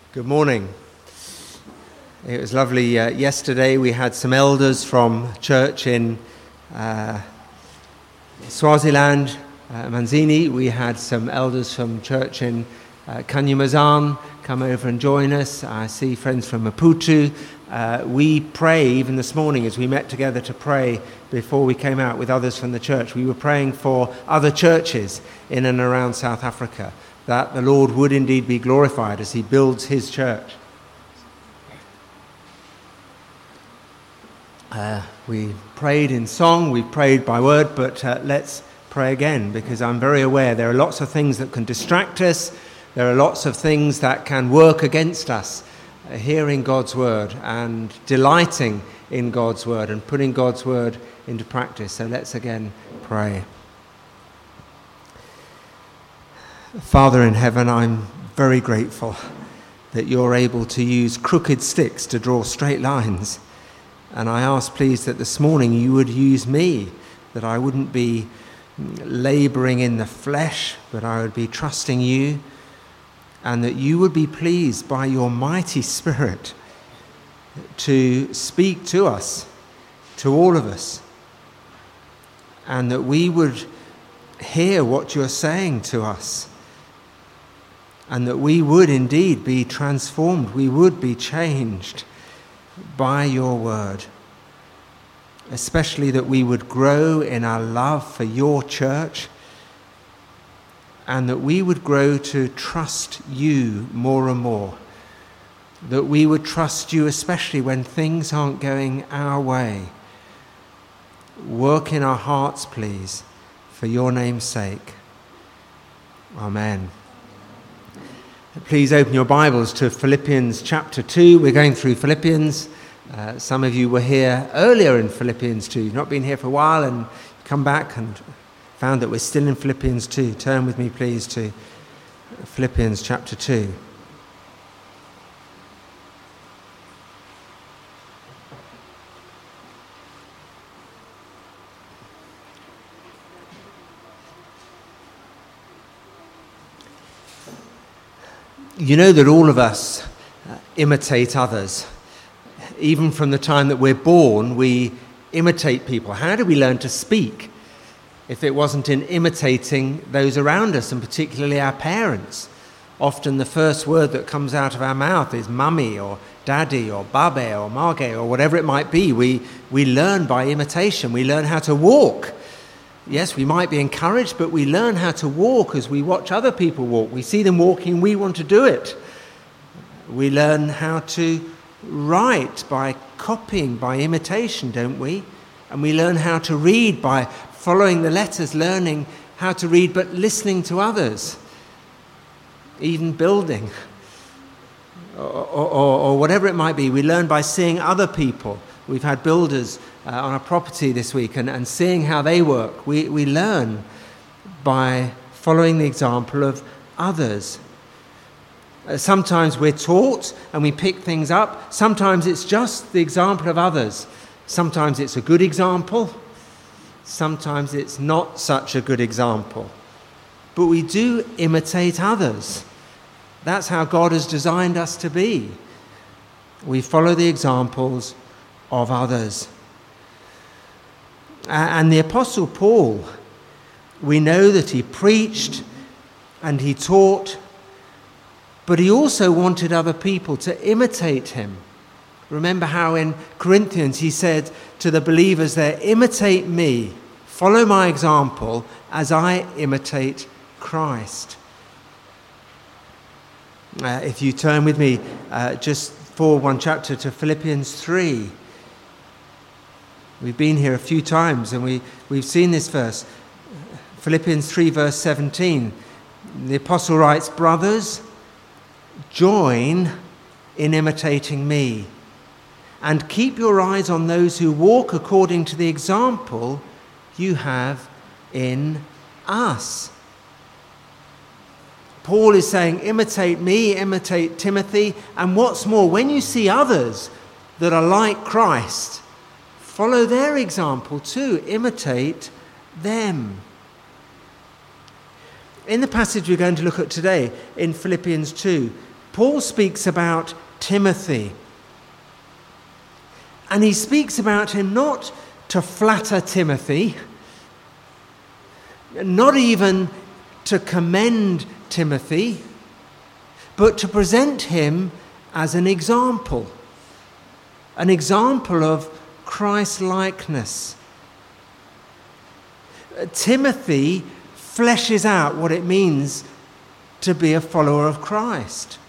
Good morning. It was lovely. Yesterday we had some elders from church in Swaziland, Manzini. We had some elders from church in Kanyamazan come over and join us. I see friends from Maputo. We pray, even this morning as we met together to pray before we came out with others from the church, we were praying for other churches in and around South Africa, that the Lord would indeed be glorified as he builds his church. We prayed in song, we prayed by word, but let's pray again, because I'm very aware there are lots of things that can distract us, there are lots of things that can work against us, hearing God's word and delighting in God's word and putting God's word into practice. So let's again pray. Father in heaven, I'm very grateful that you're able to use crooked sticks to draw straight lines. And I ask, please, that this morning you would use me, that I wouldn't be labouring in the flesh, but I would be trusting you, and that you would be pleased by your mighty Spirit to speak to us, to all of us, and that we would hear what you're saying to us, and that we would indeed be transformed, we would be changed by your word, especially that we would grow in our love for your church, and that we would grow to trust you more and more, that we would trust you especially when things aren't going our way. Work in our hearts, please, for your name's sake. Amen. Please open your Bibles to Philippians chapter 2. We're going through Philippians. Some of you were here earlier in Philippians 2. You've not been here for a while and come back and found that we're still in Philippians 2. Turn with me, please, to Philippians chapter 2. You know that all of us imitate others. Even from the time that we're born, we imitate people. How do we learn to speak if it wasn't in imitating those around us, and particularly our parents? Often the first word that comes out of our mouth is mummy or daddy or babe or marge or whatever it might be. We learn by imitation. We learn how to walk. Yes, we might be encouraged, but we learn how to walk as we watch other people walk. We see them walking, we want to do it. We learn how to write by copying, by imitation, don't we? And we learn how to read by following the letters, learning how to read, but listening to others. Even building, or whatever it might be. We learn by seeing other people. We've had builders on a property this week and seeing how they work. We learn by following the example of others. Sometimes we're taught and we pick things up. Sometimes it's just the example of others. Sometimes it's a good example. Sometimes it's not such a good example. But we do imitate others. That's how God has designed us to be. We follow the examples of others. And the Apostle Paul, we know that he preached and he taught, but he also wanted other people to imitate him. Remember how in Corinthians he said to the believers there, imitate me, follow my example as I imitate Christ. If you turn with me just forward one chapter to Philippians 3. We've been here a few times and we've seen this verse. Philippians 3 verse 17. The apostle writes, brothers, join in imitating me and keep your eyes on those who walk according to the example you have in us. Paul is saying, imitate me, imitate Timothy, and what's more, when you see others that are like Christ, follow their example too, imitate them. In the passage we're going to look at today, in Philippians 2, Paul speaks about Timothy. And he speaks about him not to flatter Timothy, not even to commend Timothy, but to present him as an example of Christ-likeness. Timothy fleshes out what it means to be a follower of Christ.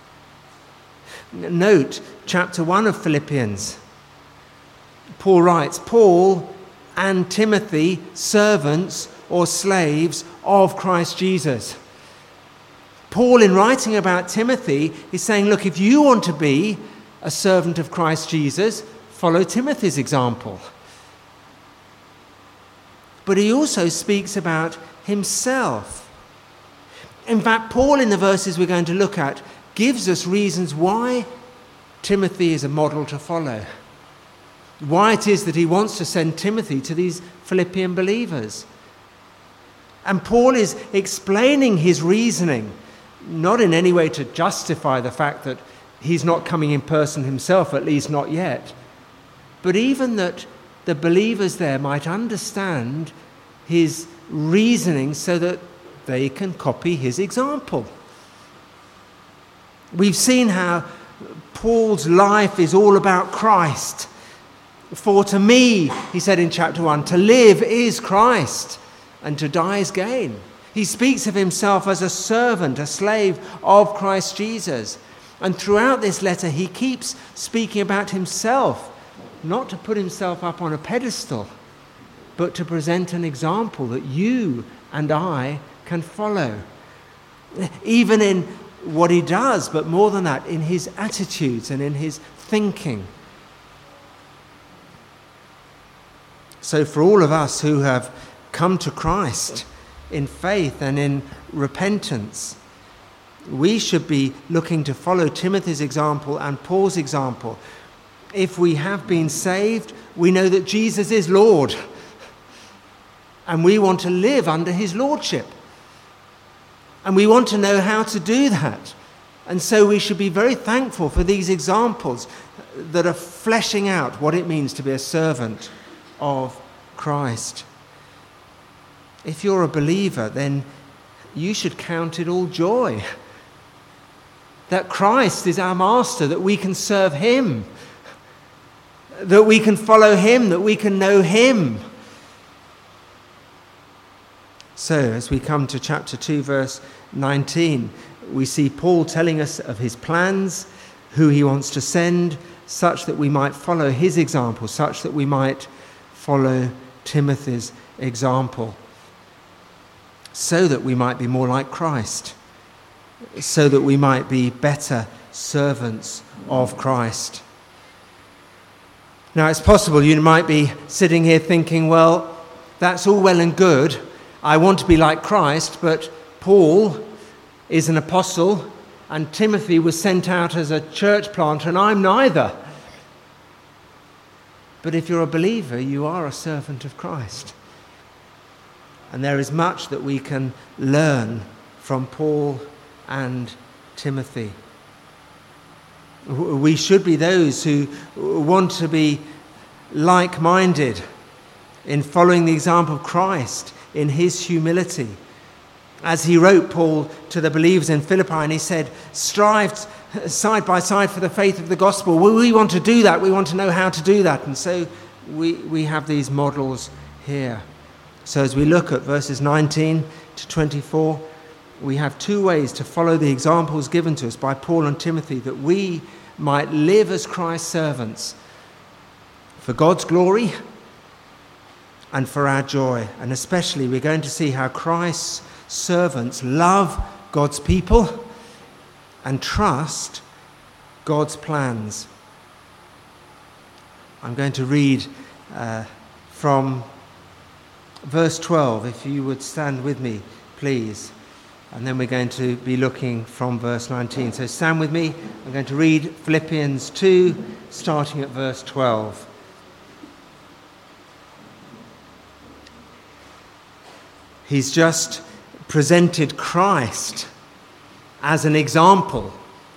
Note chapter 1 of Philippians. Paul writes, Paul and Timothy, servants or slaves of Christ Jesus. Paul, in writing about Timothy, is saying, look, if you want to be a servant of Christ Jesus, follow Timothy's example. But he also speaks about himself. In fact, Paul, in the verses we're going to look at, gives us reasons why Timothy is a model to follow. Why it is that he wants to send Timothy to these Philippian believers. And Paul is explaining his reasoning, not in any way to justify the fact that he's not coming in person himself, at least not yet, but even that the believers there might understand his reasoning so that they can copy his example. We've seen how Paul's life is all about Christ. For to me, he said in chapter 1, to live is Christ and to die is gain. He speaks of himself as a servant, a slave of Christ Jesus. And throughout this letter, he keeps speaking about himself, not to put himself up on a pedestal, but to present an example that you and I can follow. Even in what he does, but more than that, in his attitudes and in his thinking. So for all of us who have come to Christ in faith and in repentance, we should be looking to follow Timothy's example and Paul's example. If we have been saved, we know that Jesus is Lord. And we want to live under his lordship. And we want to know how to do that. And so we should be very thankful for these examples that are fleshing out what it means to be a servant of Christ. If you're a believer, then you should count it all joy that Christ is our master, that we can serve him, that we can follow him, that we can know him. So, as we come to chapter 2, verse 19, we see Paul telling us of his plans, who he wants to send, such that we might follow his example, such that we might follow Timothy's example, so that we might be more like Christ, so that we might be better servants of Christ. Now, it's possible you might be sitting here thinking, well, that's all well and good. I want to be like Christ, but Paul is an apostle and Timothy was sent out as a church planter and I'm neither. But if you're a believer, you are a servant of Christ. And there is much that we can learn from Paul and Timothy. We should be those who want to be like-minded in following the example of Christ in his humility. As he wrote, Paul, to the believers in Philippi, and he said, strive side by side for the faith of the gospel. We want to do that. We want to know how to do that. And so we have these models here. So as we look at verses 19 to 24, we have two ways to follow the examples given to us by Paul and Timothy, that we might live as Christ's servants for God's glory and for our joy. And especially we're going to see how Christ's servants love God's people and trust God's plans. I'm going to read from verse 12, if you would stand with me, please. And then we're going to be looking from verse 19. So stand with me. I'm going to read Philippians 2, starting at verse 12. He's just presented Christ as an example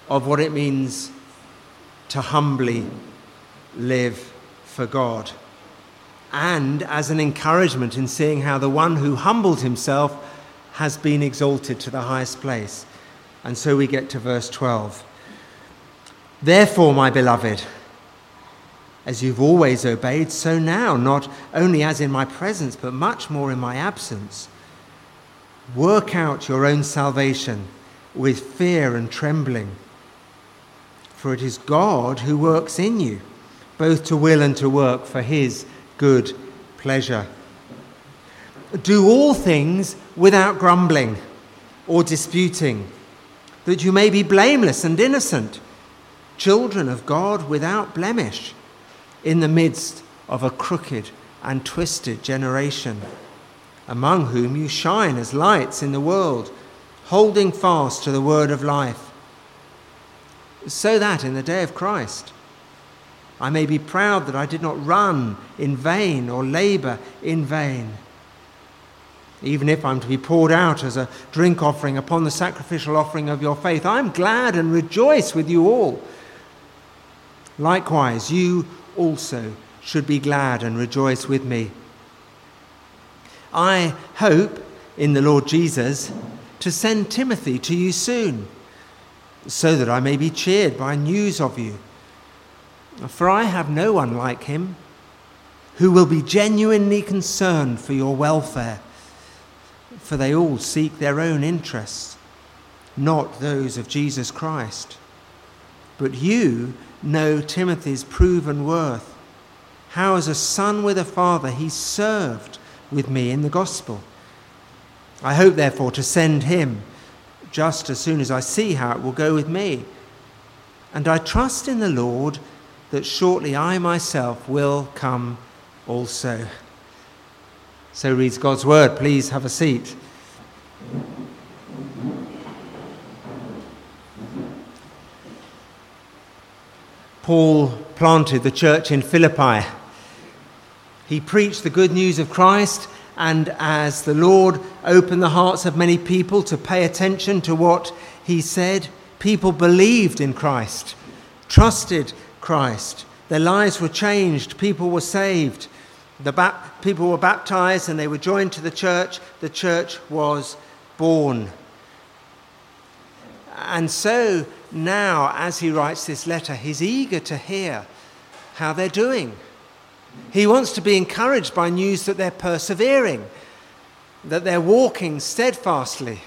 of what it means to humbly live for God, and as an encouragement in seeing how the one who humbled himself has been exalted to the highest place. And so we get to verse 12. Therefore, my beloved, as you've always obeyed, so now, not only as in my presence, but much more in my absence, work out your own salvation with fear and trembling. For it is God who works in you, both to will and to work for his good pleasure. Do all things without grumbling or disputing, that you may be blameless and innocent, children of God without blemish, in the midst of a crooked and twisted generation, among whom you shine as lights in the world, holding fast to the word of life, so that in the day of Christ I may be proud that I did not run in vain or labour in vain. Even if I'm to be poured out as a drink offering upon the sacrificial offering of your faith, I am glad and rejoice with you all. Likewise, you also should be glad and rejoice with me. I hope in the Lord Jesus to send Timothy to you soon, so that I may be cheered by news of you. For I have no one like him who will be genuinely concerned for your welfare, for they all seek their own interests, not those of Jesus Christ. But you know Timothy's proven worth, how as a son with a father he served with me in the gospel. I hope therefore to send him just as soon as I see how it will go with me. And I trust in the Lord that shortly I myself will come also. So reads God's word. Please have a seat. Paul planted the church in Philippi. He preached the good news of Christ, and as the Lord opened the hearts of many people to pay attention to what he said, people believed in Christ, trusted Christ. Their lives were changed. People were saved. People were baptized and they were joined to the church. The church was born. And so now, as he writes this letter, he's eager to hear how they're doing. He wants to be encouraged by news that they're persevering, that they're walking steadfastly.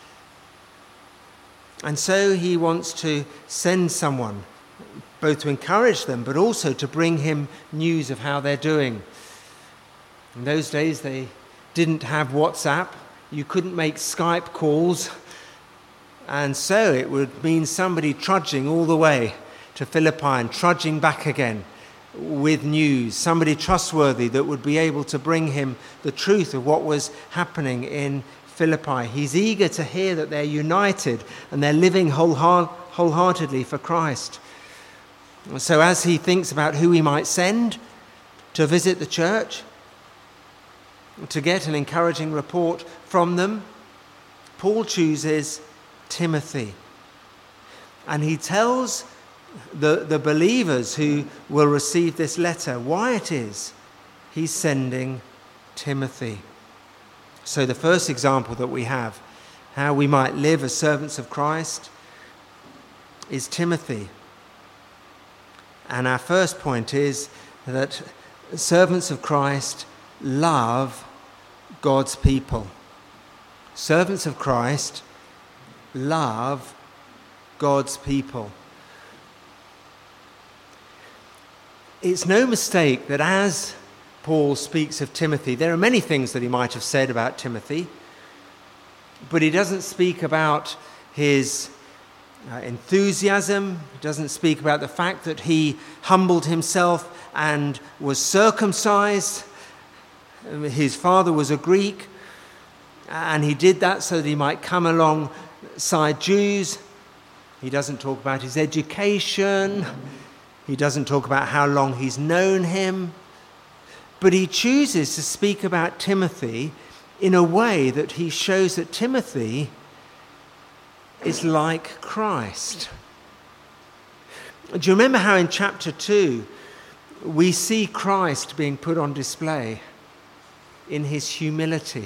And so he wants to send someone, both to encourage them, but also to bring him news of how they're doing. In those days, they didn't have WhatsApp. You couldn't make Skype calls. And so it would mean somebody trudging all the way to Philippi and trudging back again with news, somebody trustworthy that would be able to bring him the truth of what was happening in Philippi. He's eager to hear that they're united and they're living wholeheartedly for Christ. So as he thinks about who he might send to visit the church, to get an encouraging report from them, Paul chooses Timothy. And he tells the believers who will receive this letter why it is he's sending Timothy. So the first example that we have, how we might live as servants of Christ, is Timothy. And our first point is that servants of Christ love God's people. Servants of Christ love God's people. It's no mistake that as Paul speaks of Timothy, there are many things that he might have said about Timothy, but he doesn't speak about his enthusiasm. He doesn't speak about the fact that he humbled himself and was circumcised. His father was a Greek, and he did that so that he might come alongside Jews. He doesn't talk about his education. He doesn't talk about how long he's known him. But he chooses to speak about Timothy in a way that he shows that Timothy is like Christ. Do you remember how in chapter 2 we see Christ being put on display in his humility,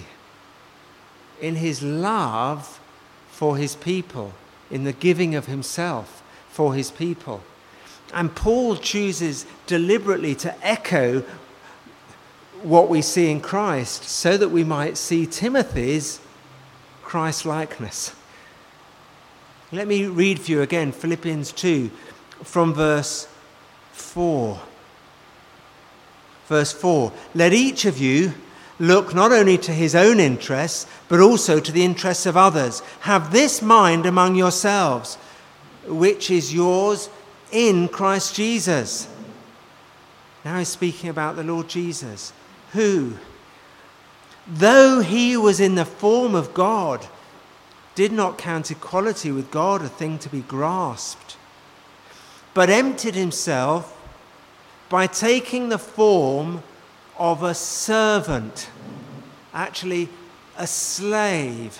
in his love for his people, in the giving of himself for his people? And Paul chooses deliberately to echo what we see in Christ so that we might see Timothy's Christ-likeness. Let me read for you again Philippians 2 from verse 4. Verse 4, let each of you look not only to his own interests, but also to the interests of others. Have this mind among yourselves, which is yours in Christ Jesus. Now he's speaking about the Lord Jesus, who, though he was in the form of God, did not count equality with God a thing to be grasped, but emptied himself by taking the form of a servant, actually a slave,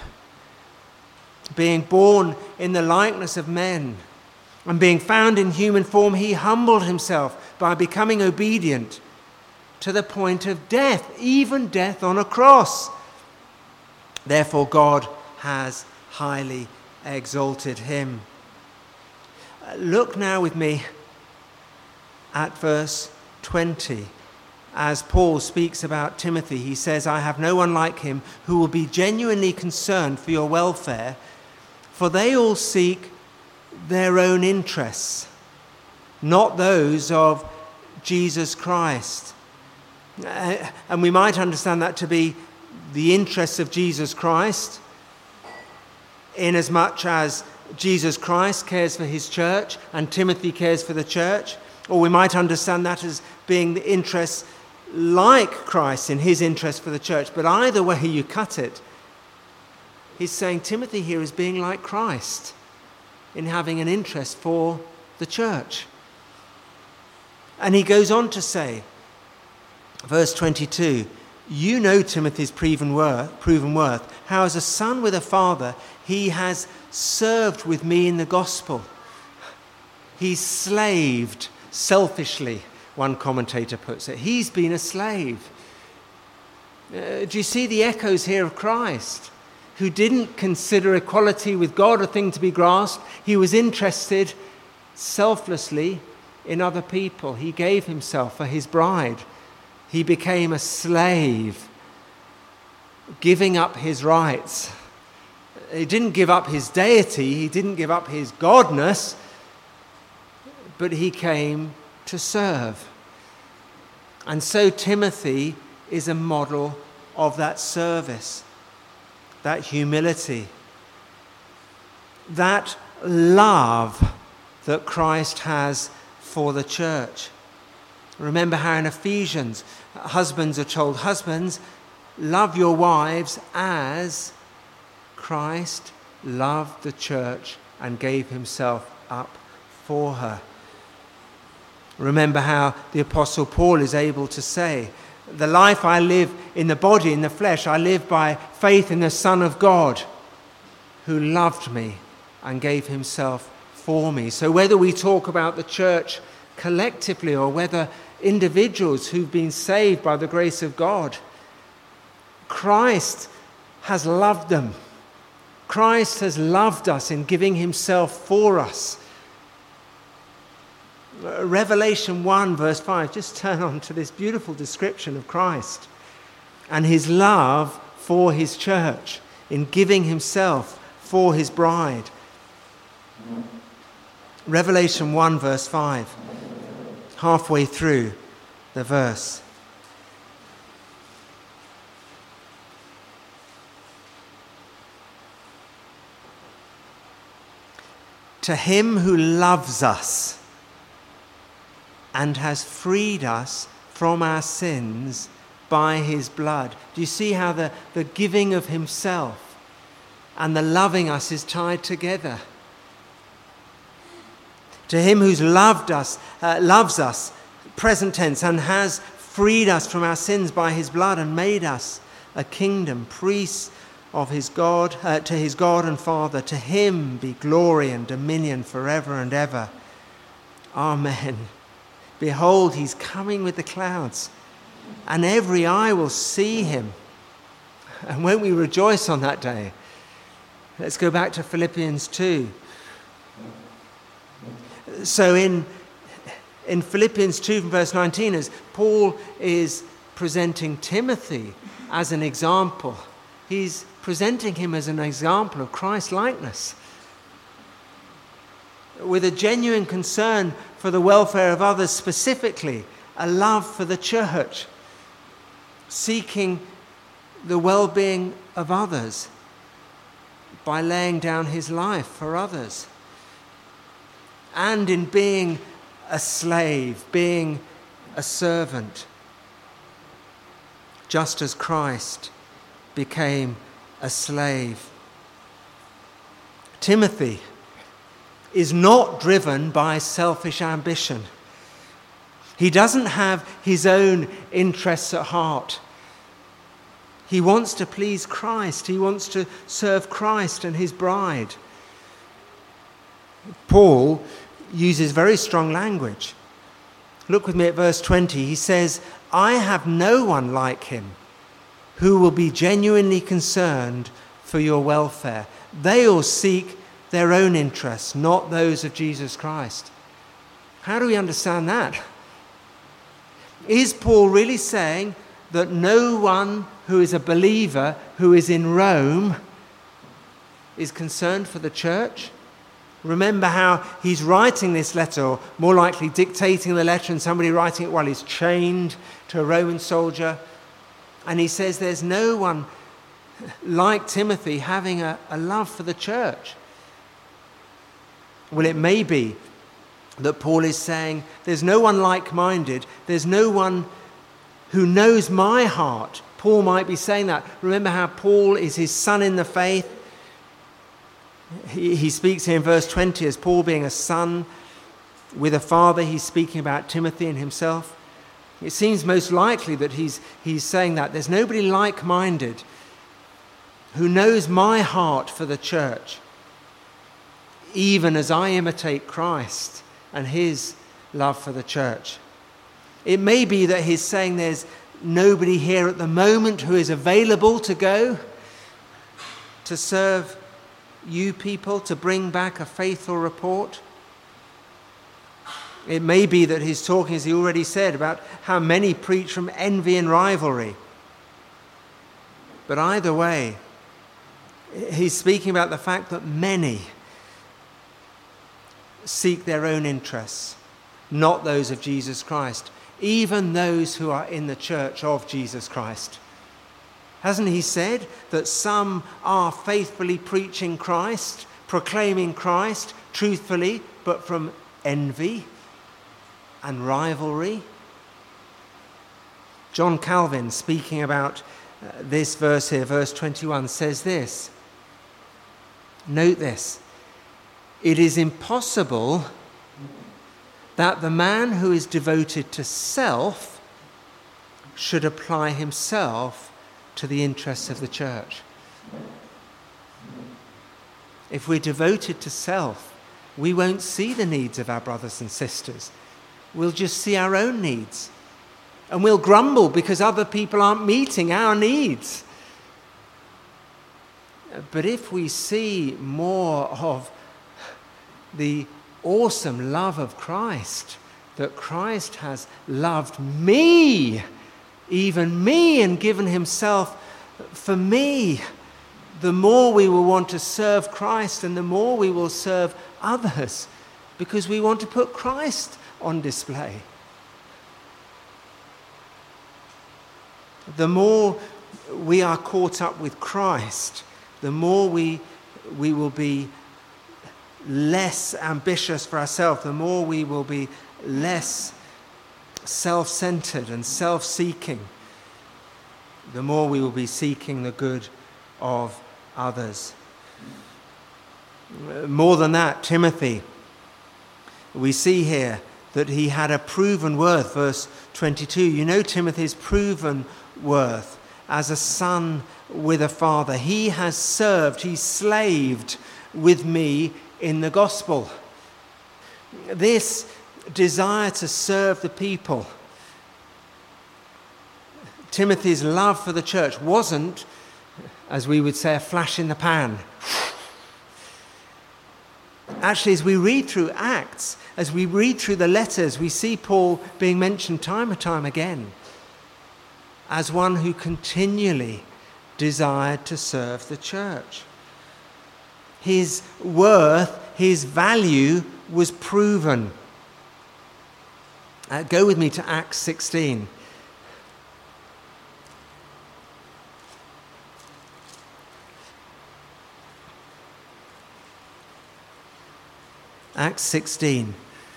being born in the likeness of men, and being found in human form, he humbled himself by becoming obedient to the point of death, even death on a cross. Therefore God has highly exalted him. Look now with me at verse 20. As Paul speaks about Timothy, he says, I have no one like him who will be genuinely concerned for your welfare, for they all seek their own interests, not those of Jesus Christ. And we might understand that to be the interests of Jesus Christ, inasmuch as Jesus Christ cares for his church and Timothy cares for the church. Or we might understand that as being the interests like Christ in his interest for the church. But either way you cut it, he's saying Timothy here is being like Christ in having an interest for the church. And he goes on to say, verse 22, you know Timothy's proven worth, how as a son with a father he has served with me in the gospel. He's slaved selfishly, one commentator puts it. He's been a slave. Do you see the echoes here of Christ, who didn't consider equality with God a thing to be grasped? He was interested selflessly in other people. He gave himself for his bride. He became a slave, giving up his rights. He didn't give up his deity. He didn't give up his godness, but he came to serve. And so Timothy is a model of that service, that humility, that love that Christ has for the church. Remember how in Ephesians, husbands are told, husbands, love your wives as Christ loved the church and gave himself up for her. Remember how the Apostle Paul is able to say, the life I live in the body, in the flesh, I live by faith in the Son of God, who loved me and gave himself for me. So whether we talk about the church collectively or whether individuals who've been saved by the grace of God, Christ has loved them. Christ has loved us in giving himself for us. Revelation 1 verse 5, just turn on to this beautiful description of Christ and his love for his church in giving himself for his bride. Revelation 1 verse 5, halfway through the verse. To him who loves us and has freed us from our sins by his blood. Do you see how the giving of himself and the loving us is tied together? To him who's loves us, present tense, and has freed us from our sins by his blood and made us a kingdom, priests of his God, to his God and Father. To him be glory and dominion forever and ever. Amen. Behold, he's coming with the clouds, and every eye will see him. And won't we rejoice on that day? Let's go back to Philippians 2. So in Philippians 2 from verse 19, as Paul is presenting Timothy as an example, he's presenting him as an example of Christ-likeness, with a genuine concern for the welfare of others, specifically a love for the church, seeking the well-being of others by laying down his life for others, and in being a slave, being a servant, just as Christ became a slave. Timothy is not driven by selfish ambition. He doesn't have his own interests at heart. He wants to please Christ. He wants to serve Christ and his bride. Paul uses very strong language. Look with me at verse 20. He says, I have no one like him who will be genuinely concerned for your welfare. They all seek their own interests, not those of Jesus Christ. How do we understand that? Is Paul really saying that no one who is a believer who is in Rome is concerned for the church? Remember how he's writing this letter, or more likely dictating the letter, and somebody writing it while he's chained to a Roman soldier. And he says there's no one like Timothy having a love for the church. Well, it may be that Paul is saying there's no one like-minded, there's no one who knows my heart. Paul might be saying that. Remember how Paul is his son in the faith. He speaks here in verse 20 as Paul being a son with a father. He's speaking about Timothy and himself. It seems most likely that he's saying that. There's nobody like-minded who knows my heart for the church, even as I imitate Christ and his love for the church. It may be that he's saying there's nobody here at the moment who is available to go to serve you people, to bring back a faithful report. It may be that he's talking, as he already said, about how many preach from envy and rivalry. But either way, he's speaking about the fact that many seek their own interests, not those of Jesus Christ, even those who are in the church of Jesus Christ. Hasn't he said that some are faithfully preaching Christ, proclaiming Christ truthfully, but from envy and rivalry? John Calvin, speaking about this verse here, verse 21, says this. Note this. It is impossible that the man who is devoted to self should apply himself to the interests of the church. If we're devoted to self, we won't see the needs of our brothers and sisters. We'll just see our own needs. And we'll grumble because other people aren't meeting our needs. But if we see more of the awesome love of Christ, that Christ has loved me, even me, and given himself for me, the more we will want to serve Christ, and the more we will serve others, because we want to put Christ on display. The more we are caught up with Christ, the more we will be less ambitious for ourselves, the more we will be less self-centered and self-seeking, the more we will be seeking the good of others. More than that, Timothy, we see here that he had a proven worth, verse 22. You know Timothy's proven worth as a son with a father. He has served, he slaved with me in the gospel. This desire to serve the people. Timothy's love for the church wasn't, as we would say, a flash in the pan. Actually, as we read through Acts, as we read through the letters, we see Paul being mentioned time and time again as one who continually desired to serve the church. His worth, his value was proven. Go with me to Acts 16. Acts 16.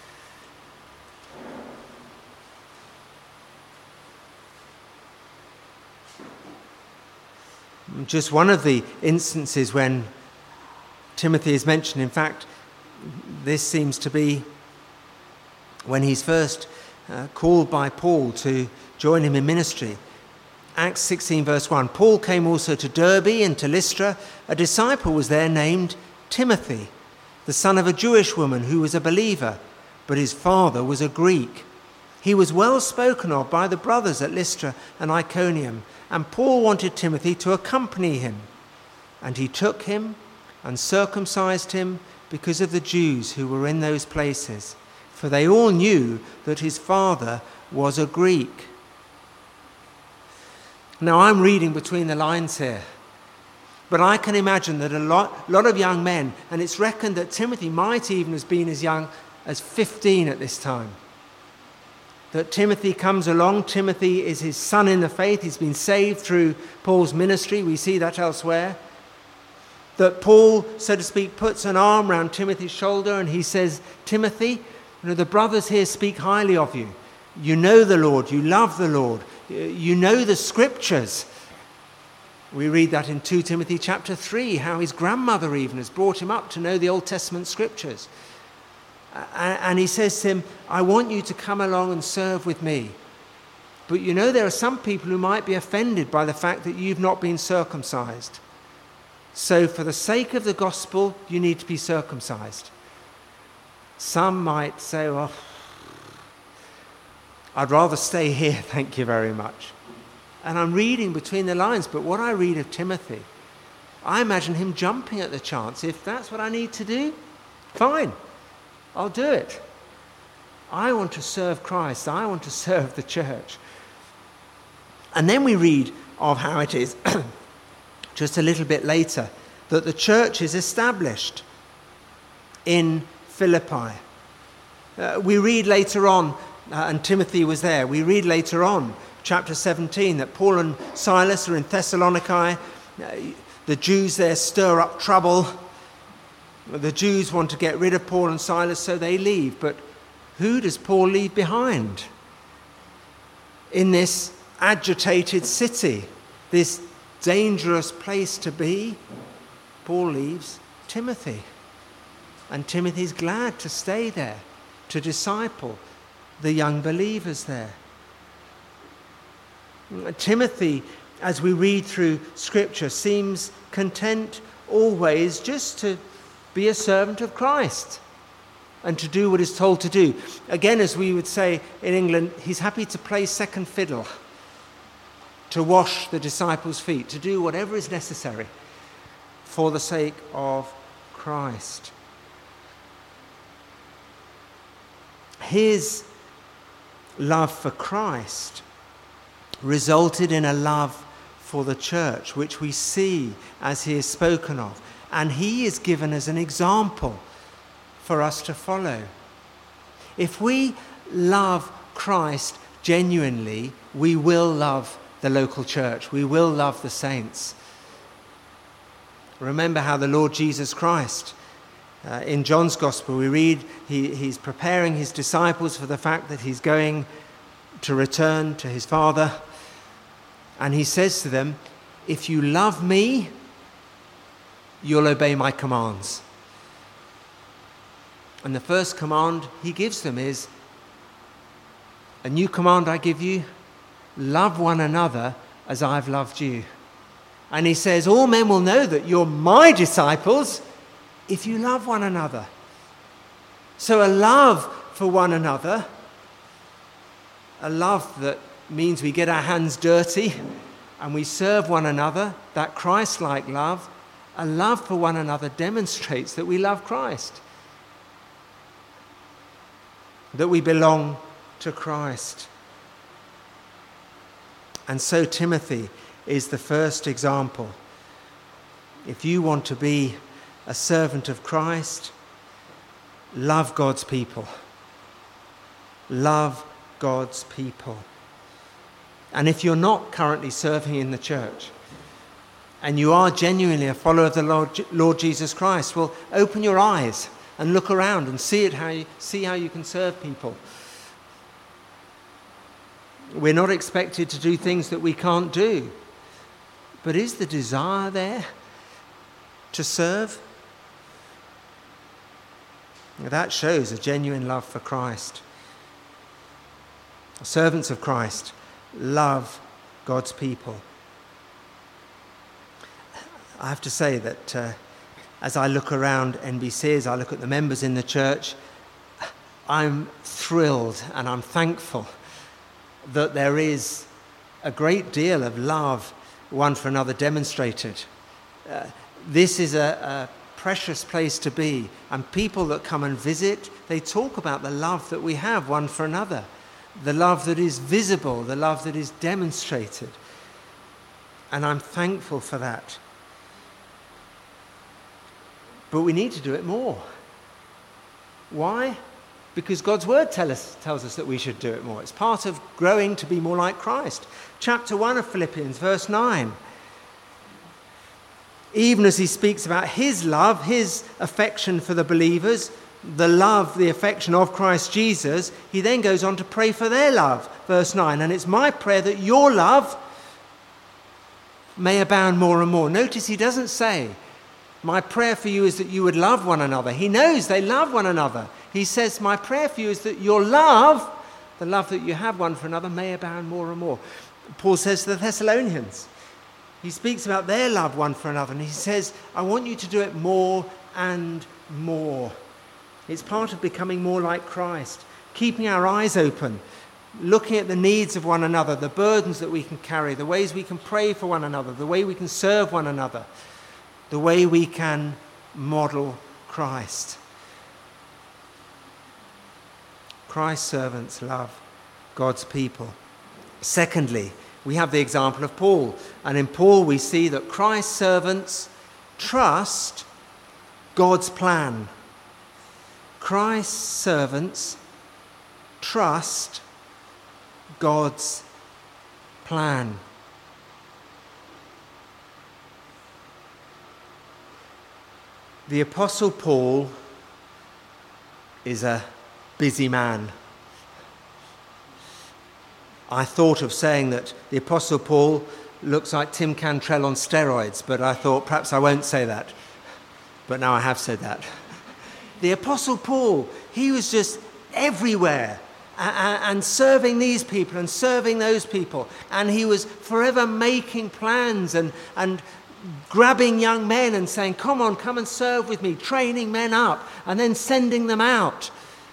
Just one of the instances when Timothy is mentioned. In fact, this seems to be when he's first called by Paul to join him in ministry. Acts 16 verse 1. Paul came also to Derbe and to Lystra. A disciple was there named Timothy, the son of a Jewish woman who was a believer, but his father was a Greek. He was well spoken of by the brothers at Lystra and Iconium, and Paul wanted Timothy to accompany him. And he took him and circumcised him because of the Jews who were in those places, for they all knew that his father was a Greek. Now I'm reading between the lines here, but I can imagine that a lot of young men, and it's reckoned that Timothy might even have been as young as 15 at this time, that Timothy comes along. Timothy is his son in the faith. He's been saved through Paul's ministry. We see that elsewhere. That Paul, so to speak, puts an arm around Timothy's shoulder and he says, Timothy, the brothers here speak highly of you. You know the Lord. You love the Lord. You know the scriptures. We read that in 2 Timothy chapter 3, how his grandmother even has brought him up to know the Old Testament scriptures. And he says to him, I want you to come along and serve with me. But there are some people who might be offended by the fact that you've not been circumcised. So for the sake of the gospel, you need to be circumcised. Some might say, well, I'd rather stay here, thank you very much. And I'm reading between the lines, but what I read of Timothy, I imagine him jumping at the chance. If that's what I need to do, fine, I'll do it. I want to serve Christ. I want to serve the church. And then we read of how it is, just a little bit later, that the church is established in Philippi. We read later on, and Timothy was there, we read later on, chapter 17, that Paul and Silas are in Thessalonica. The Jews there stir up trouble. The Jews want to get rid of Paul and Silas, so they leave. But who does Paul leave behind? In this agitated city, this dangerous place to be, Paul leaves Timothy. And Timothy's glad to stay there, to disciple the young believers there. Timothy, as we read through Scripture, seems content always just to be a servant of Christ and to do what he's told to do. Again, as we would say in England, he's happy to play second fiddle, to wash the disciples' feet, to do whatever is necessary for the sake of Christ. His love for Christ resulted in a love for the church, which we see as he is spoken of. And he is given as an example for us to follow. If we love Christ genuinely, we will love the local church. We will love the saints. Remember how the Lord Jesus Christ, in John's Gospel, we read he's preparing his disciples for the fact that he's going to return to his Father. And he says to them, if you love me, you'll obey my commands. And the first command he gives them is, a new command I give you, love one another as I've loved you. And he says, all men will know that you're my disciples if you love one another. So a love for one another, a love that means we get our hands dirty and we serve one another, that Christ-like love, a love for one another demonstrates that we love Christ, that we belong to Christ. And so Timothy is the first example. If you want to be a servant of Christ, love God's people. Love God's people. And if you're not currently serving in the church, and you are genuinely a follower of the Lord Jesus Christ, well, open your eyes and look around and see how you can serve people. We're not expected to do things that we can't do. But is the desire there to serve? That shows a genuine love for Christ. Servants of Christ love God's people. I have to say that as I look around NBC, as I look at the members in the church, I'm thrilled and I'm thankful that there is a great deal of love one for another demonstrated. This is a precious place to be, and people that come and visit, they talk about the love that we have one for another, the love that is visible, the love that is demonstrated, and I'm thankful for that. But we need to do it more. Why? Because God's word tells us that we should do it more. It's part of growing to be more like Christ. Chapter 1 of Philippians, verse 9. Even as he speaks about his love, his affection for the believers, the love, the affection of Christ Jesus, he then goes on to pray for their love. Verse 9, and it's my prayer that your love may abound more and more. Notice he doesn't say, my prayer for you is that you would love one another. He knows they love one another. He says, my prayer for you is that your love, the love that you have one for another, may abound more and more. Paul says to the Thessalonians, he speaks about their love one for another, and he says, I want you to do it more and more. It's part of becoming more like Christ, keeping our eyes open, looking at the needs of one another, the burdens that we can carry, the ways we can pray for one another, the way we can serve one another, the way we can model Christ. Christ's servants love God's people. Secondly, we have the example of Paul. And in Paul we see that Christ's servants trust God's plan. Christ's servants trust God's plan. The Apostle Paul is a busy man. I thought of saying that the Apostle Paul looks like Tim Cantrell on steroids, but I thought perhaps I won't say that. But now I have said that. The Apostle Paul, he was just everywhere and serving these people and serving those people. And he was forever making plans and grabbing young men and saying, come on, come and serve with me, training men up and then sending them out.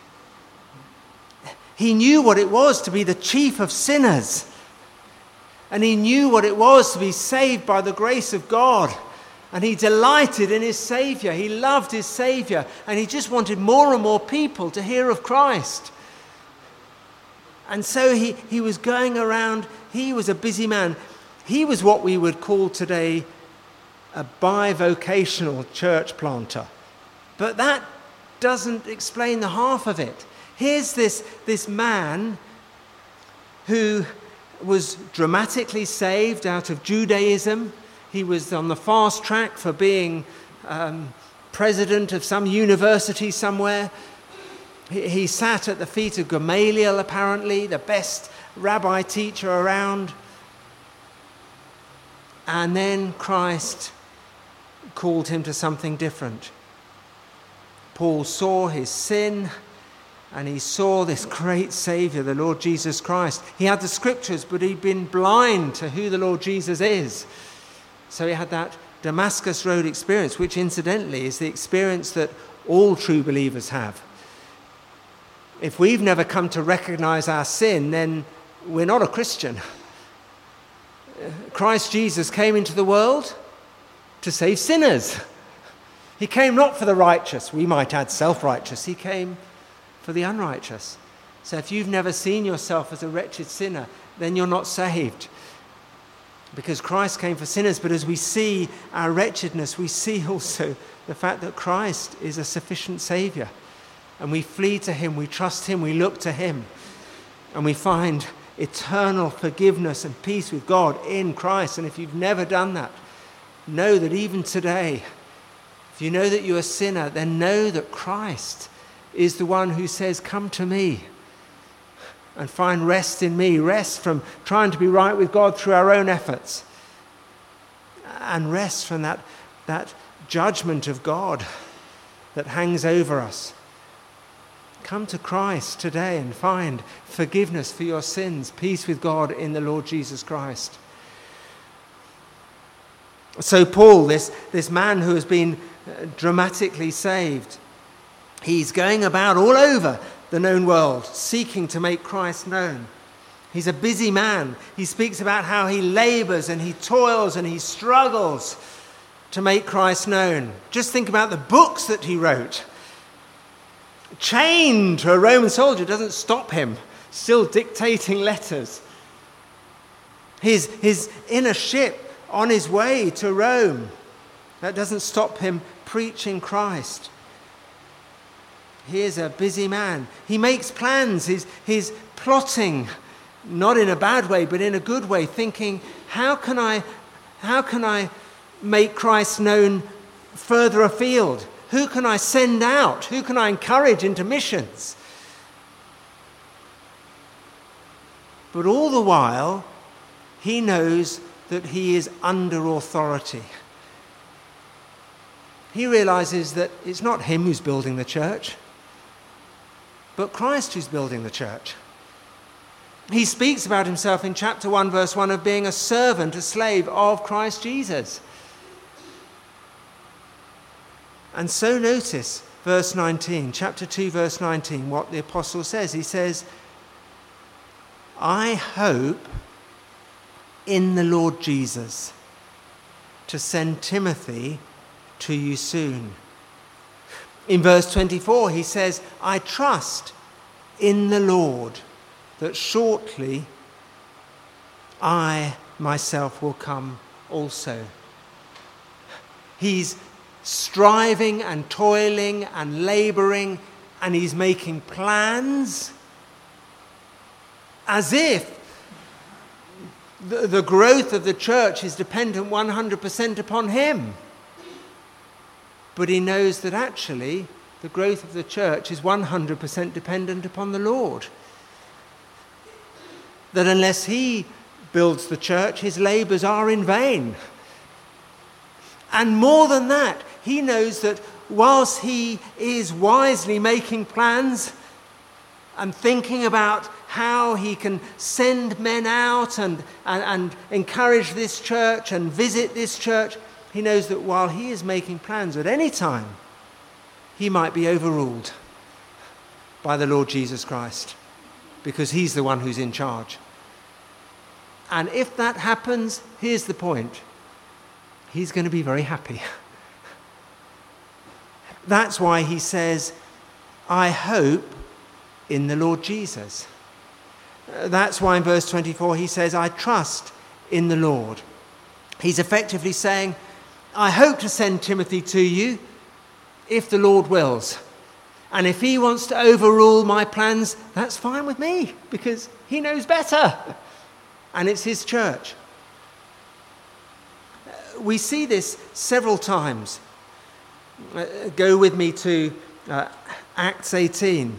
He knew what it was to be the chief of sinners. And he knew what it was to be saved by the grace of God. And he delighted in his Saviour. He loved his Saviour. And he just wanted more and more people to hear of Christ. And so he was going around. He was a busy man. He was what we would call today a bivocational church planter. But that doesn't explain the half of it. Here's this man who was dramatically saved out of Judaism. He was on the fast track for being president of some university somewhere. He sat at the feet of Gamaliel, apparently, the best rabbi teacher around. And then Christ called him to something different. Paul saw his sin, and he saw this great Saviour, the Lord Jesus Christ. He had the scriptures, but he'd been blind to who the Lord Jesus is. So he had that Damascus Road experience, which incidentally is the experience that all true believers have. If we've never come to recognize our sin, then we're not a Christian. Christ Jesus came into the world to save sinners. He came not for the righteous. We might add self-righteous. He came for the unrighteous. So if you've never seen yourself as a wretched sinner, then you're not saved. Because Christ came for sinners, but as we see our wretchedness, we see also the fact that Christ is a sufficient Saviour. And we flee to him, we trust him, we look to him. And we find eternal forgiveness and peace with God in Christ. And if you've never done that, know that even today, if you know that you're a sinner, then know that Christ is the one who says, come to me and find rest in me. Rest from trying to be right with God through our own efforts. And rest from that judgment of God that hangs over us. Come to Christ today and find forgiveness for your sins, peace with God in the Lord Jesus Christ. So Paul, this man who has been dramatically saved, he's going about all over the known world, seeking to make Christ known. He's a busy man. He speaks about how he labors and he toils and he struggles to make Christ known. Just think about the books that he wrote. Chained to a Roman soldier doesn't stop him, still dictating letters. He's in a ship on his way to Rome. That doesn't stop him preaching Christ. He is a busy man. He makes plans. He's plotting, not in a bad way, but in a good way, thinking, how can I make Christ known further afield? Who can I send out? Who can I encourage into missions? But all the while, he knows that he is under authority. He realizes that it's not him who's building the church, but Christ who's building the church. He speaks about himself in chapter 1, verse 1, of being a servant, a slave of Christ Jesus. And so notice verse 19, chapter 2, verse 19, what the apostle says. He says, I hope in the Lord Jesus to send Timothy to you soon. In verse 24, he says, I trust in the Lord that shortly I myself will come also. He's striving and toiling and laboring, and he's making plans as if the growth of the church is dependent 100% upon him. But he knows that actually the growth of the church is 100% dependent upon the Lord. That unless he builds the church, his labors are in vain. And more than that, he knows that whilst he is wisely making plans and thinking about how he can send men out and encourage this church and visit this church, he knows that while he is making plans at any time, he might be overruled by the Lord Jesus Christ, because he's the one who's in charge. And if that happens, here's the point. He's going to be very happy. That's why he says, I hope in the Lord Jesus. That's why in verse 24 he says, I trust in the Lord. He's effectively saying, I hope to send Timothy to you if the Lord wills. And if he wants to overrule my plans, that's fine with me, because he knows better. And it's his church. We see this several times. Go with me to Acts 18.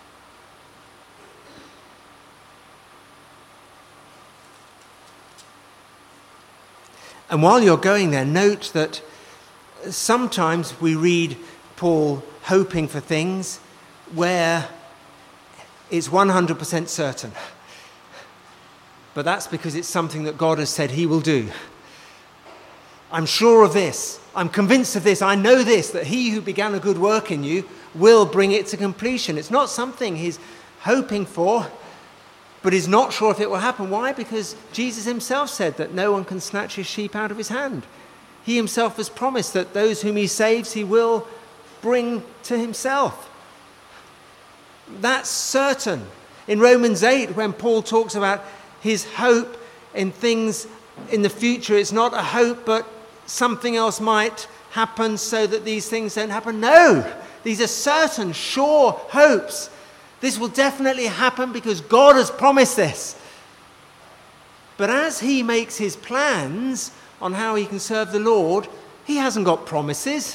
And while you're going there, note that sometimes we read Paul hoping for things where it's 100% certain. But that's because it's something that God has said he will do. I'm sure of this. I'm convinced of this. I know this, that he who began a good work in you will bring it to completion. It's not something he's hoping for, but is not sure if it will happen. Why? Because Jesus himself said that no one can snatch his sheep out of his hand. He himself has promised that those whom he saves, he will bring to himself. That's certain. In Romans 8, when Paul talks about his hope in things in the future, it's not a hope, but something else might happen so that these things don't happen. No, these are certain, sure hopes. This will definitely happen because God has promised this. But as he makes his plans on how he can serve the Lord, he hasn't got promises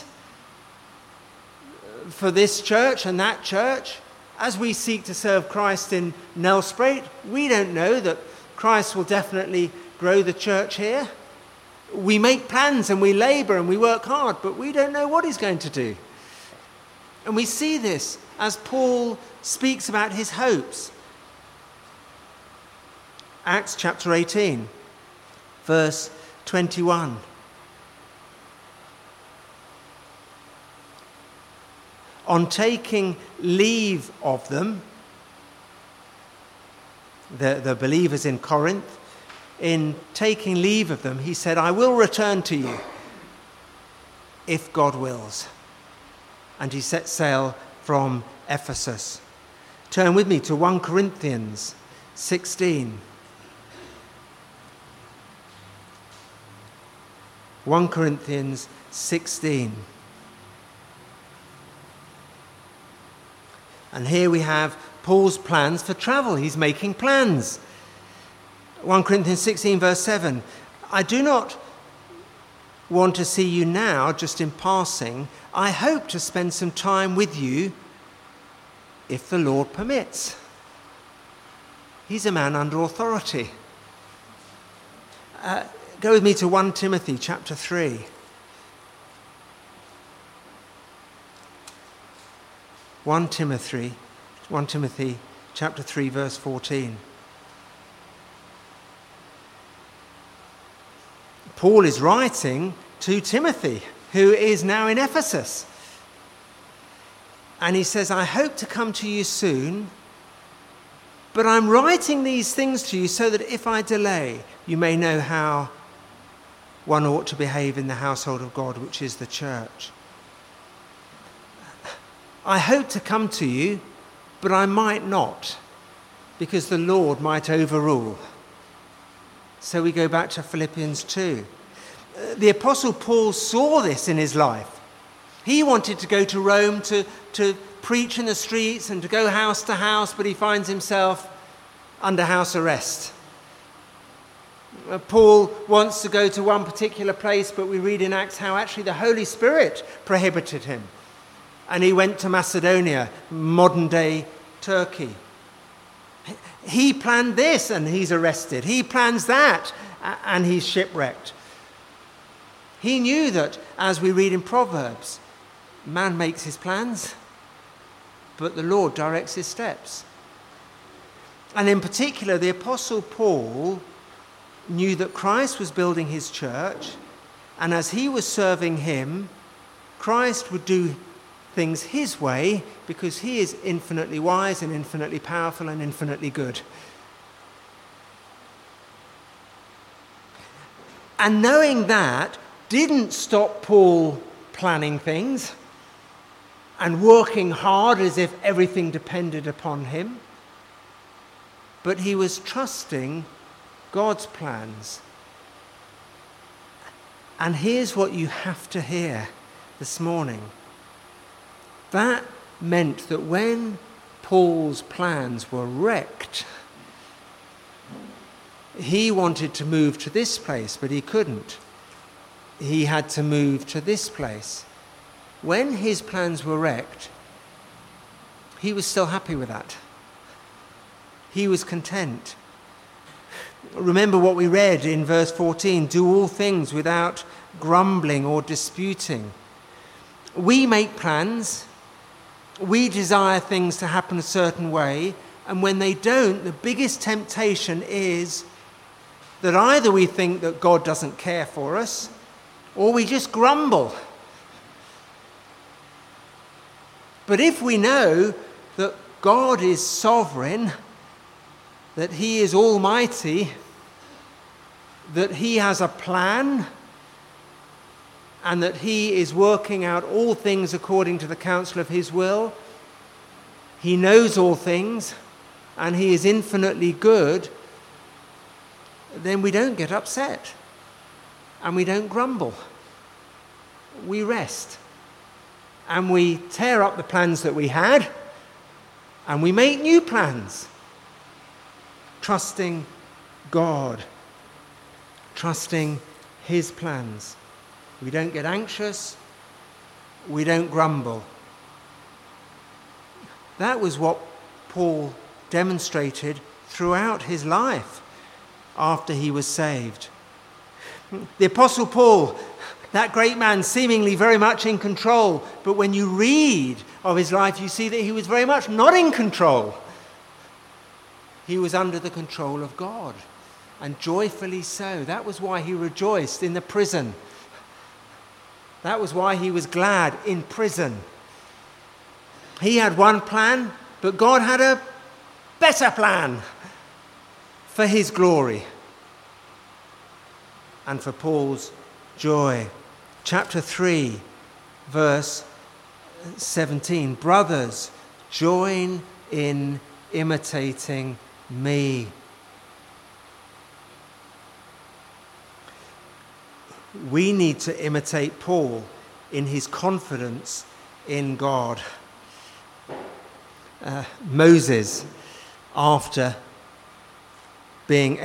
for this church and that church. As we seek to serve Christ in Nelspruit, we don't know that Christ will definitely grow the church here. We make plans and we labour and we work hard, but we don't know what he's going to do. And we see this as Paul speaks about his hopes. Acts chapter 18, verse 21. On taking leave of them, the believers in Corinth, in taking leave of them, he said, I will return to you if God wills. And he set sail from Ephesus. Turn with me to 1 Corinthians 16. 1 Corinthians 16. And here we have Paul's plans for travel. He's making plans. 1 Corinthians 16 verse 7. I do not want to see you now just in passing. I hope to spend some time with you if the Lord permits. He's a man under authority. Go with me to 1 Timothy chapter 3. 1 Timothy chapter 3 verse 14. Paul is writing to Timothy, who is now in Ephesus. And he says, I hope to come to you soon, but I'm writing these things to you so that if I delay, you may know how one ought to behave in the household of God, which is the church. I hope to come to you, but I might not, because the Lord might overrule. So we go back to Philippians 2. The Apostle Paul saw this in his life. He wanted to go to Rome to preach in the streets and to go house to house, but he finds himself under house arrest. Paul wants to go to one particular place, but we read in Acts how actually the Holy Spirit prohibited him. And he went to Macedonia, modern-day Turkey. He planned this and he's arrested. He plans that and he's shipwrecked. He knew that, as we read in Proverbs, man makes his plans, but the Lord directs his steps. And in particular, the Apostle Paul knew that Christ was building his church, and as he was serving him, Christ would do things his way because he is infinitely wise and infinitely powerful and infinitely good. And knowing that didn't stop Paul planning things and working hard as if everything depended upon him, but he was trusting God's plans. And here's what you have to hear this morning. That meant that when Paul's plans were wrecked, he wanted to move to this place, but he couldn't. He had to move to this place. When his plans were wrecked, he was still happy with that. He was content. Remember what we read in verse 14, do all things without grumbling or disputing. We make plans. We desire things to happen a certain way, and when they don't, the biggest temptation is that either we think that God doesn't care for us, or we just grumble. But if we know that God is sovereign, that he is almighty, that he has a plan, and that he is working out all things according to the counsel of his will, he knows all things, and he is infinitely good, then we don't get upset and we don't grumble. We rest and we tear up the plans that we had and we make new plans, trusting God, trusting his plans. We don't get anxious, we don't grumble. That was what Paul demonstrated throughout his life after he was saved. The Apostle Paul, that great man, seemingly very much in control, but when you read of his life, you see that he was very much not in control. He was under the control of God, and joyfully so. That was why he rejoiced in the prison. That was why he was glad in prison. He had one plan, but God had a better plan for his glory and for Paul's joy. Chapter 3, verse 17. Brothers, join in imitating me. We need to imitate Paul in his confidence in God. Moses, after being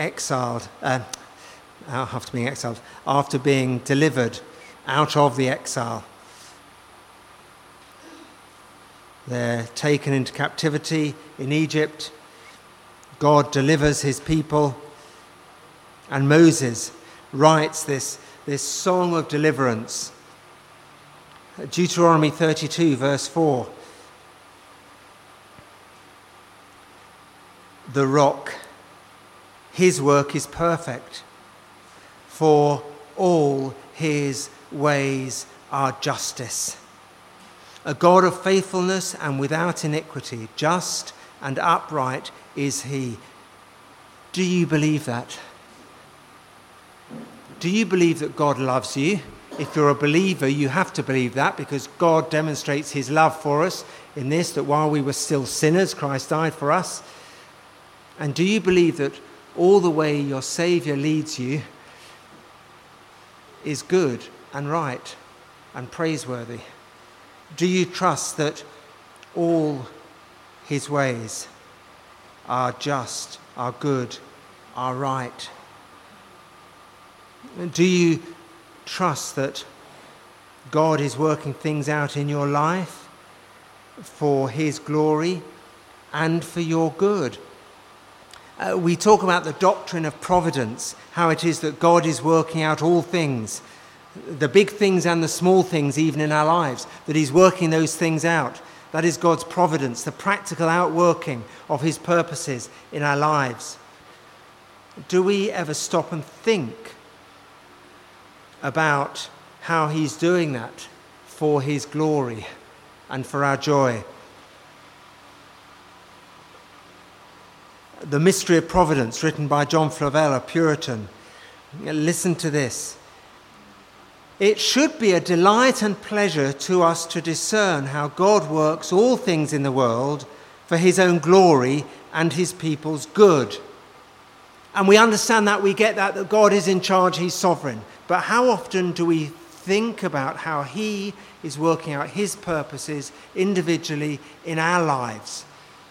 delivered out of the exile, they're taken into captivity in Egypt. God delivers his people, and Moses writes this song of deliverance. Deuteronomy 32, verse 4. The rock, his work is perfect, for all his ways are justice. A God of faithfulness and without iniquity, just and upright is he. Do you believe that? Do you believe that God loves you? If you're a believer, you have to believe that, because God demonstrates his love for us in this, that while we were still sinners, Christ died for us. And do you believe that all the way your Saviour leads you is good and right and praiseworthy? Do you trust that all his ways are just, are good, are right? Do you trust that God is working things out in your life for his glory and for your good? We talk about the doctrine of providence, how it is that God is working out all things, the big things and the small things even in our lives, that he's working those things out. That is God's providence, the practical outworking of his purposes in our lives. Do we ever stop and think about how he's doing that for his glory and for our joy? The Mystery of Providence, written by John Flavel, a Puritan. Listen to this. It should be a delight and pleasure to us to discern how God works all things in the world for his own glory and his people's good. And we understand that, we get that God is in charge, he's sovereign. But how often do we think about how he is working out his purposes individually in our lives?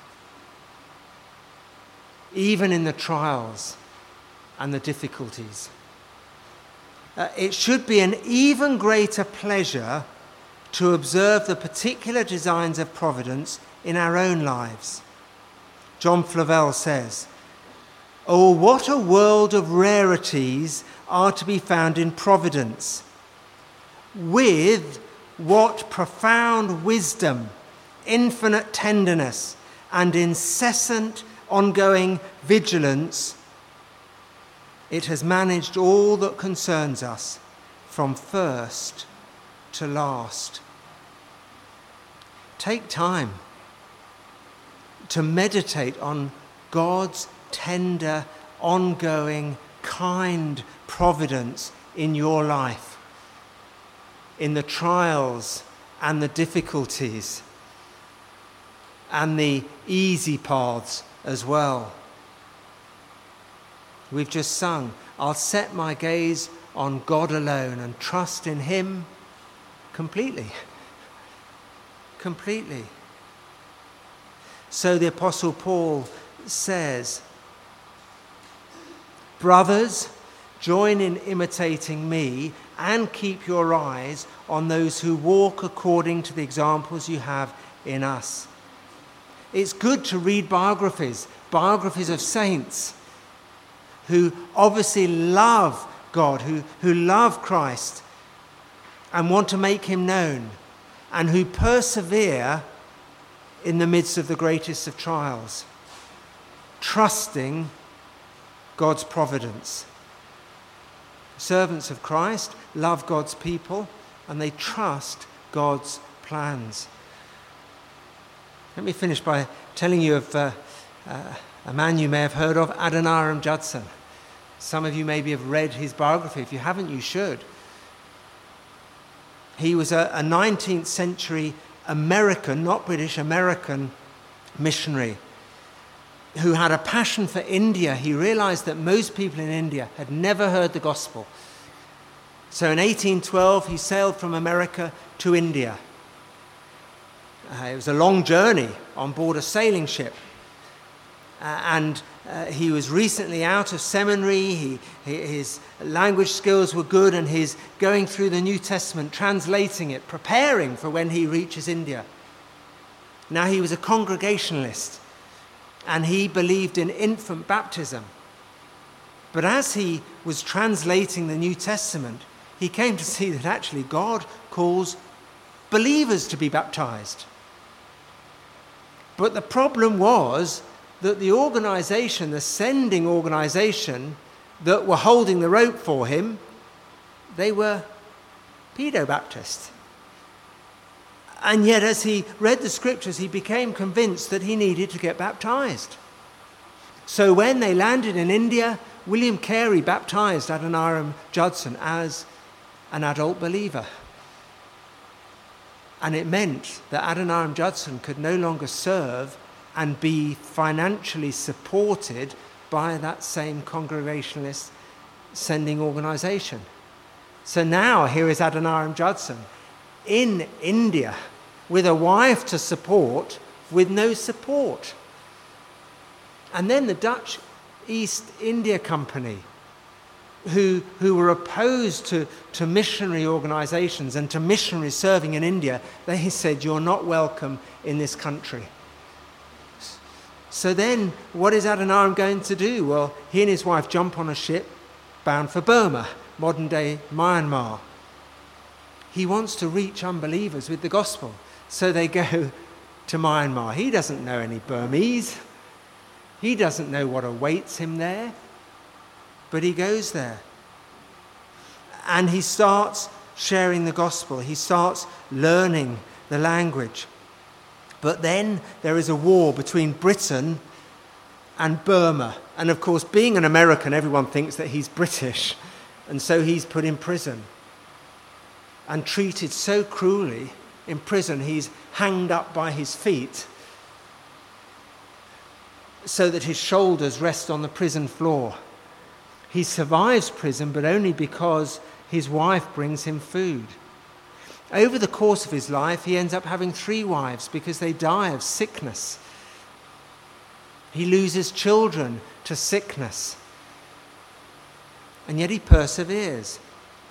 Even in the trials and the difficulties. It should be an even greater pleasure to observe the particular designs of providence in our own lives. John Flavel says, "Oh, what a world of rarities are to be found in providence! With what profound wisdom, infinite tenderness, and incessant ongoing vigilance it has managed all that concerns us from first to last. Take time to meditate on God's tender, ongoing, kind providence in your life, in the trials and the difficulties and the easy paths as well. We've just sung, I'll set my gaze on God alone and trust in him completely. Completely. So the Apostle Paul says, brothers, join in imitating me and keep your eyes on those who walk according to the examples you have in us. It's good to read biographies of saints who obviously love God, who love Christ and want to make him known, and who persevere in the midst of the greatest of trials, trusting God's providence. Servants of Christ love God's people and they trust God's plans. Let me finish by telling you of a man you may have heard of, Adoniram Judson. Some of you maybe have read his biography. If you haven't, you should. He was a 19th century American, not British, American missionary who had a passion for India. He realized that most people in India had never heard the gospel. So in 1812, he sailed from America to India. It was a long journey on board a sailing ship. And he was recently out of seminary. His language skills were good, and he's going through the New Testament, translating it, preparing for when he reaches India. Now, he was a Congregationalist, and he believed in infant baptism. But as he was translating the New Testament, he came to see that actually God calls believers to be baptized. But the problem was that the organization, the sending organization that were holding the rope for him, they were pedo-Baptist. And yet as he read the scriptures, he became convinced that he needed to get baptized. So when they landed in India, William Carey baptized Adoniram Judson as an adult believer. And it meant that Adoniram Judson could no longer serve and be financially supported by that same Congregationalist sending organization. So now here is Adoniram Judson in India with a wife to support, with no support. And then the Dutch East India Company, who were opposed to missionary organizations and to missionaries serving in India, they said, you're not welcome in this country. So then, what is Adoniram going to do? Well, he and his wife jump on a ship bound for Burma, modern-day Myanmar. He wants to reach unbelievers with the gospel. So they go to Myanmar. He doesn't know any Burmese. He doesn't know what awaits him there. But he goes there. And he starts sharing the gospel. He starts learning the language. But then there is a war between Britain and Burma. And of course, being an American, everyone thinks that he's British. And so he's put in prison and treated so cruelly. In prison, he's hanged up by his feet so that his shoulders rest on the prison floor. He survives prison, but only because his wife brings him food. Over the course of his life, he ends up having 3 wives because they die of sickness. He loses children to sickness. And yet he perseveres.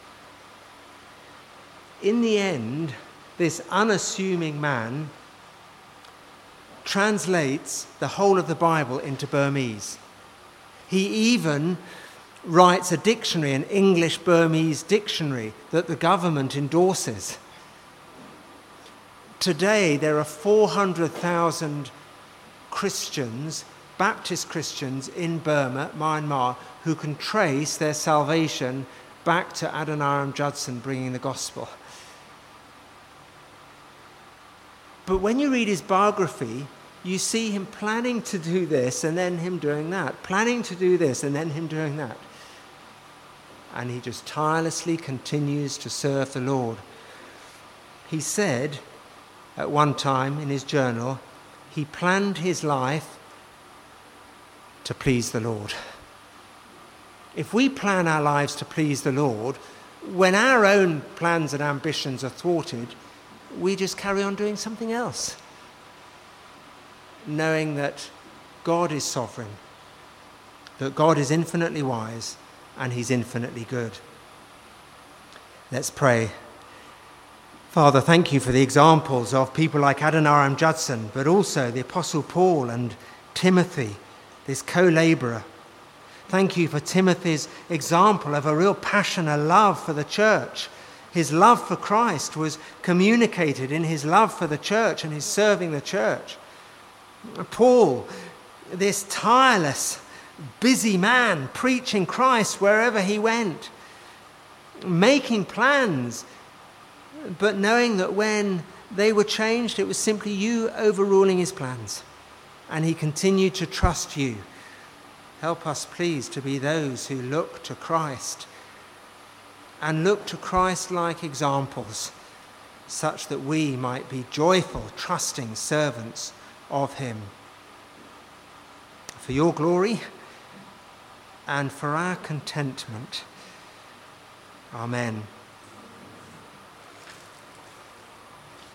In the end, this unassuming man translates the whole of the Bible into Burmese. He even writes a dictionary, an English-Burmese dictionary that the government endorses. Today, there are 400,000 Christians, Baptist Christians in Burma, Myanmar, who can trace their salvation back to Adoniram Judson bringing the gospel. But when you read his biography, you see him planning to do this and then him doing that, planning to do this and then him doing that. And he just tirelessly continues to serve the Lord. He said at one time in his journal, he planned his life to please the Lord. If we plan our lives to please the Lord, when our own plans and ambitions are thwarted, we just carry on doing something else, knowing that God is sovereign, that God is infinitely wise, and he's infinitely good. Let's pray. Father, thank you for the examples of people like Adoniram Judson, but also the Apostle Paul and Timothy, this co-laborer. Thank you for Timothy's example of a real passion, a love for the church. His love for Christ was communicated in his love for the church and his serving the church. Paul, this tireless, busy man, preaching Christ wherever he went, making plans, but knowing that when they were changed, it was simply you overruling his plans. And he continued to trust you. Help us, please, to be those who look to Christ and look to Christ-like examples, such that we might be joyful, trusting servants of him. For your glory and for our contentment. Amen.